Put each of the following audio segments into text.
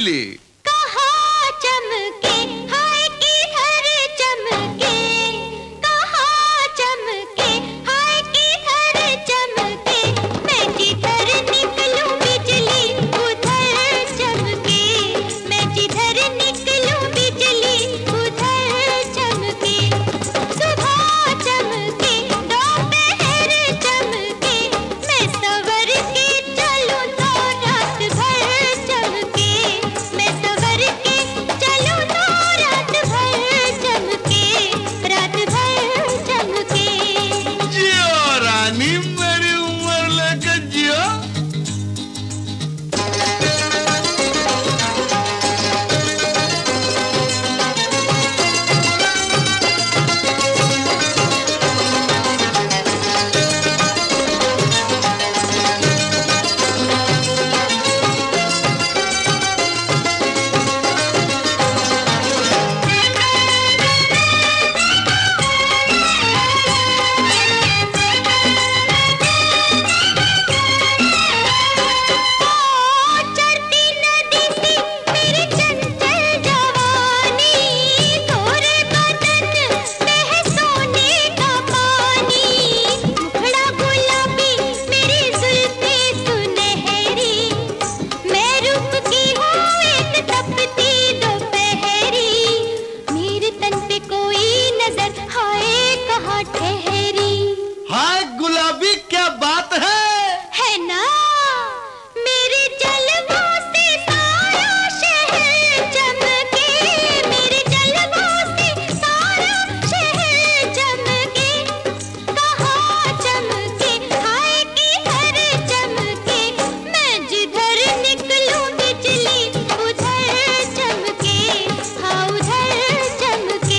बिजली। कहाँ चमके हाय किधर चमके, कहाँ चमके हाय किधर चमके, मैं जिधर निकलूं बिजली उधर चमके, मैं जिधर निकलूं बिजली उधर चमके। सुबह चमके दोपहर चमके, मैं सवर के चलूं तो रात भर चमके, मैं सवर के चलूं तो रात भर चमके, रात भर चमके। जियो रानी, मेरी उम्र लेकर जियो। चढ़ती नदी सी मेरी चंचल जवानी, तोरे बदन पे है सोने का पानी। मुखड़ा गुलाबी मेरी जुल्फे सुनहरी, मैं रूप की हूँ एक तपती दोपहरी। मेरे तन पे कोई नजर हाय कहाँ ठहरी, हाय गुलाबी, क्या बात है ना मेरे जलवों से सारा शहर चमके, मेरे जलवों से सारा शहर चमके। कहाँ चमके हाय किधर चमके, मैं जिधर निकलूं बिजली उधर चमके, हाँ उधर चमके।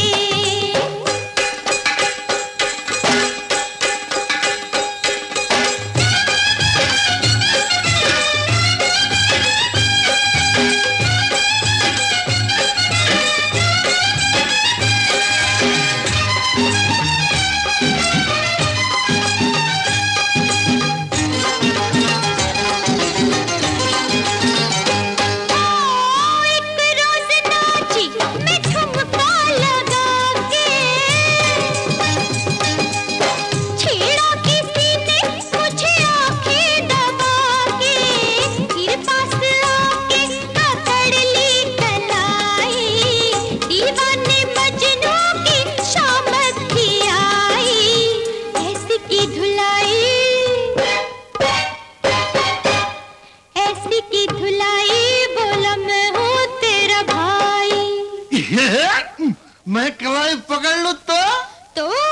एक रोज नाची मैं ठुमका लगा के, छेड़ा किसी ने मुझे आंखें दबा के, फिर पास आके पकड़ ली कलाई। दीवाने मजनू की शामत भी आई, ऐसी की धुलाई, ऐसी की धुलाई, बोला मैं हूँ तेरा भाई। है? मैं कलाई पकड़ लूं तो? तो